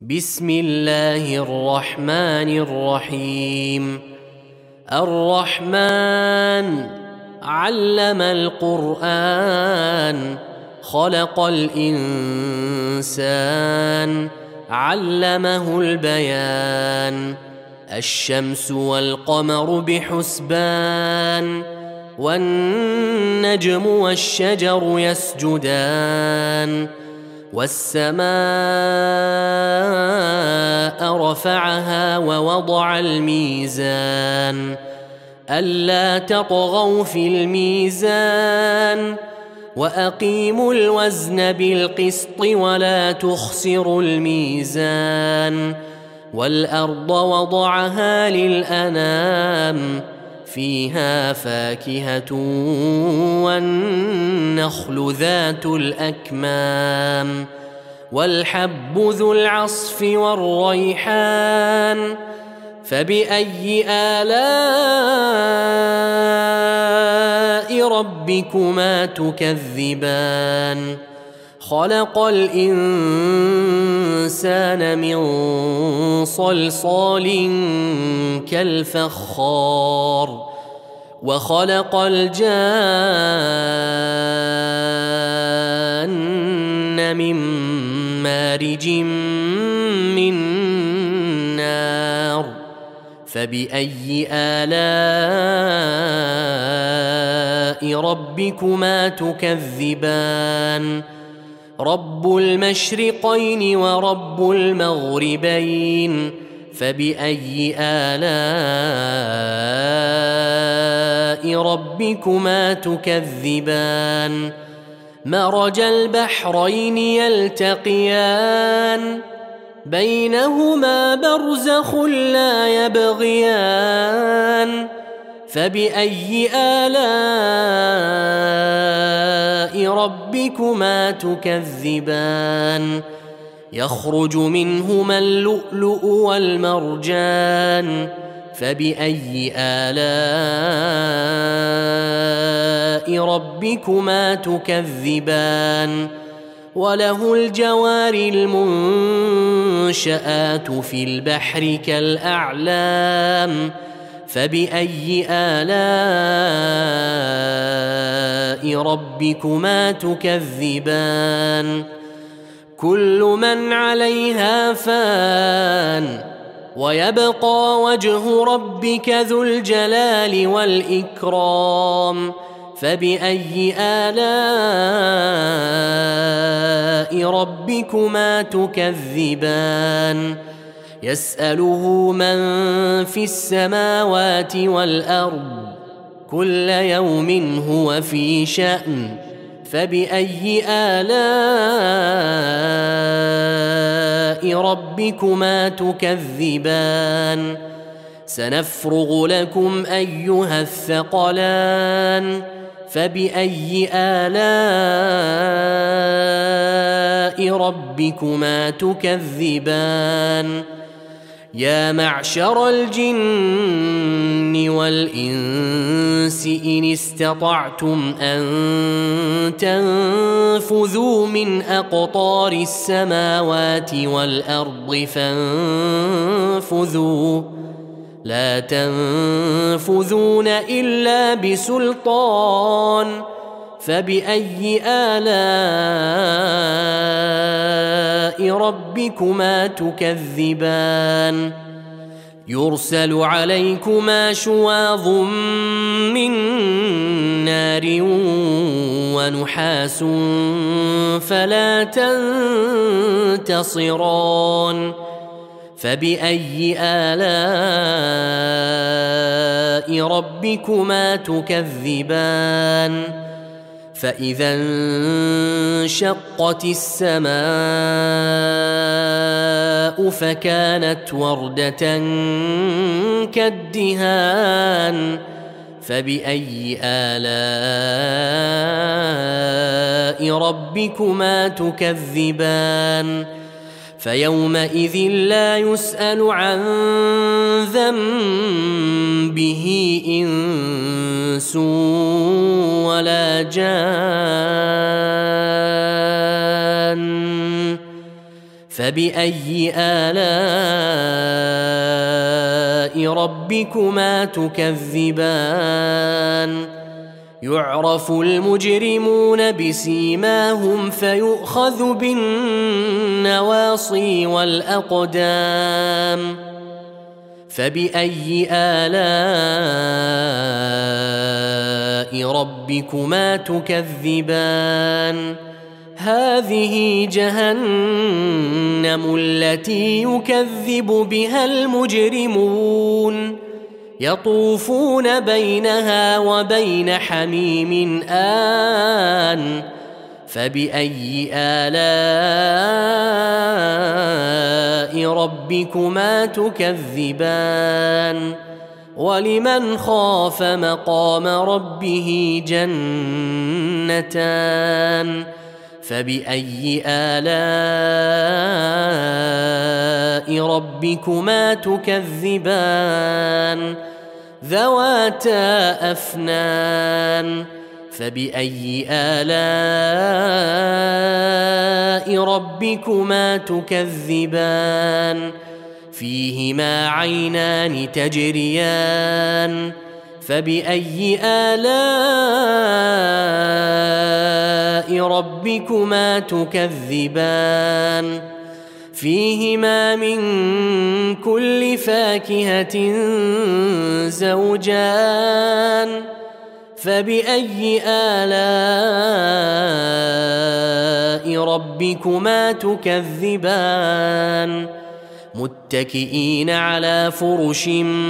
بسم الله الرحمن الرحيم. الرحمن علم القرآن، خلق الإنسان، علمه البيان. الشمس والقمر بحسبان، والنجم والشجر يسجدان. والسماء رفعها ووضع الميزان، ألا تطغوا في الميزان، وأقيموا الوزن بالقسط ولا تخسروا الميزان. والأرض وضعها للأنام، فيها فاكهة والنخل ذات الأكمام، والحب ذو العصف والريحان. فبأي آلاء ربكما تكذبان؟ خلق الإنسان من صلصال كالفخار، وخلق الجان من مارج من نار. فبأي آلاء ربكما تكذبان؟ رب المشرقين ورب المغربين، فبأي آلاء ربكما تكذبان؟ مرج البحرين يلتقيان، بينهما برزخ لا يبغيان. فبأي آلاء ربكما تكذبان؟ يخرج منهما اللؤلؤ والمرجان، فبأي آلاء ربكما تكذبان؟ وله الجوار المنشآت في البحر كالأعلام، فبأي آلاء ربكما تكذبان؟ كل من عليها فان، ويبقى وجه ربك ذو الجلال والإكرام. فبأي آلاء ربكما تكذبان؟ يسأله من في السماوات والأرض، كل يوم هو في شأن. فبأي آلاء ربكما تكذبان؟ سنفرغ لكم أيها الثقلان. فبأي آلاء ربكما تكذبان؟ يا معشر الجن والإنس إن استطعتم أن تنفذوا من أقطار السماوات والأرض فانفذوا، لا تنفذون إلا بسلطان. فبأي آلاء ربكما تكذبان؟ يرسل عليكما شواظ من نار ونحاس فلا تنتصران. فبأي آلاء ربكما تكذبان؟ فإذا انشقت السماء فكانت وردة كالدهان. فبأي آلاء ربكما تكذبان؟ فيومئذ لا يسأل عن ذنبه إنس ولا جان فبأي آلاء ربكما تكذبان يعرف المجرمون بسيماهم فيؤخذ بالنواصي والأقدام فبأي آلاء ربكما تكذبان هذه جهنم التي يكذب بها المجرمون يطوفون بينها وبين حميم آن فبأي آلاء ربكما تكذبان ولمن خاف مقام ربه جنتان فبأي آلاء ربكما تكذبان ذواتا أفنان فبأي آلاء ربكما تكذبان فيهما عينان تجريان فبأي آلاء ربكما تكذبان فيهما من كل فاكهة زوجان فبأي آلاء ربكما تكذبان متكئين على فرش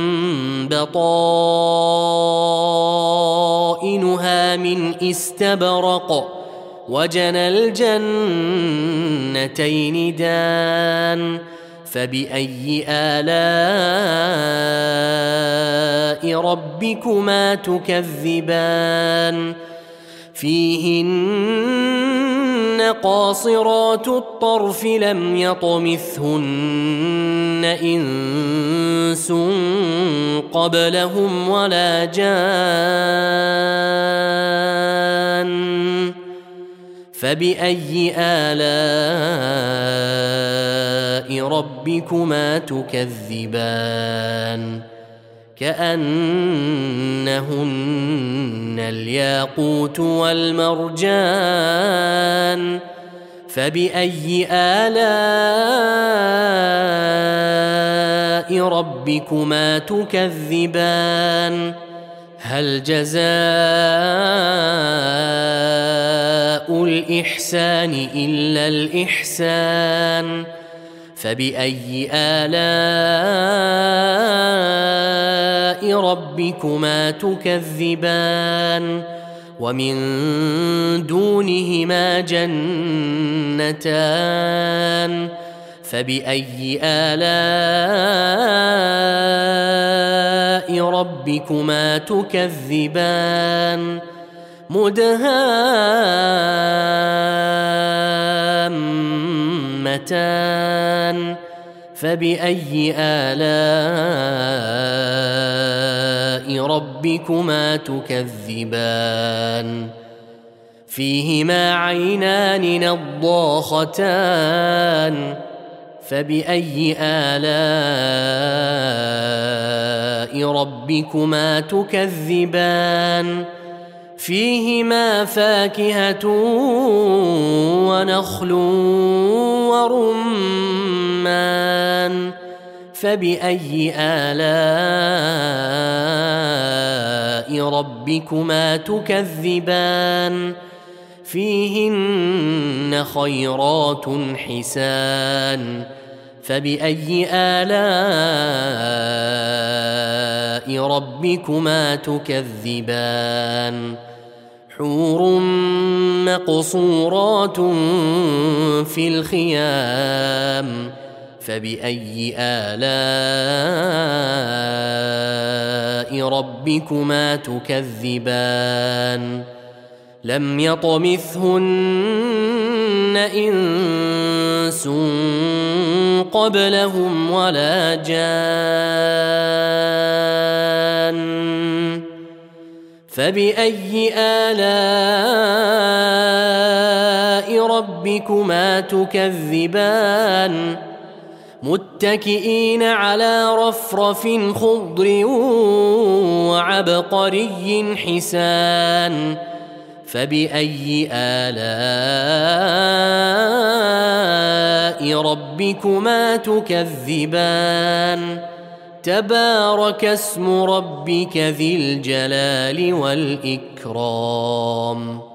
بطائنها من استبرق وجنى الجنتين دان فبأي آلاء ربكما تكذبان فيهن قاصرات الطرف لم يطمثهن إنس قبلهم ولا جان فبأي آلاء ربكما تكذبان كأنهن الياقوت والمرجان فبأي آلاء ربكما تكذبان هل جزاء الإحسان إلا الإحسان فبأي آلاء ربكما تكذبان ومن دونهما جنتان فبأي آلاء ربكما تكذبان مدهامتان فبأي آلاء ربكما تكذبان فيهما عينان نضاختان فبأي آلاء ربكما تكذبان فيهما فاكهة ونخل ورمان فبأي آلاء ربكما تكذبان فيهن خيرات حسان فبأي آلاء ربكما تكذبان حور مقصورات في الخيام فبأي آلاء ربكما تكذبان لم يطمثهن إنس قبلهم ولا جان فبأي آلاء آلاء ربكما تكذبان متكئين على رفرف خضر وعبقري حسان فبأي آلاء ربكما تكذبان تبارك اسم ربك ذي الجلال والإكرام